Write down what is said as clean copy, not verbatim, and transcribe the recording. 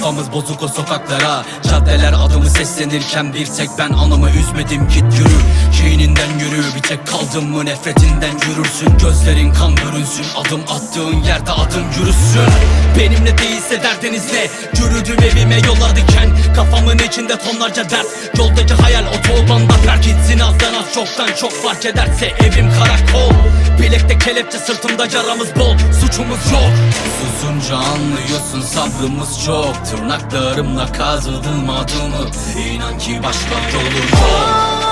kafamız bozuk o sokaklara. Caddeler adımı seslenirken bir tek ben anımı üzmedim. Git yürü, kininden yürü. Bir tek kaldın mı nefretinden yürürsün. Gözlerin kan bürünsün, adım attığın yerde adım yürüsün. Benimle değilse derdiniz ne? Yürüdüm evime yola diken. Kafamın içinde tonlarca dert. Yoldaki hayal otobanda terk etsin. Azdan az çoktan çok fark ederse evim karakol. Bilekte kelepçe sırtımda yaramız bol. Suçumuz yok. Susunca anlıyorsun sabrımız çok. Tırnaklarımla kazıdım adımı. İnan ki başka yolu yok.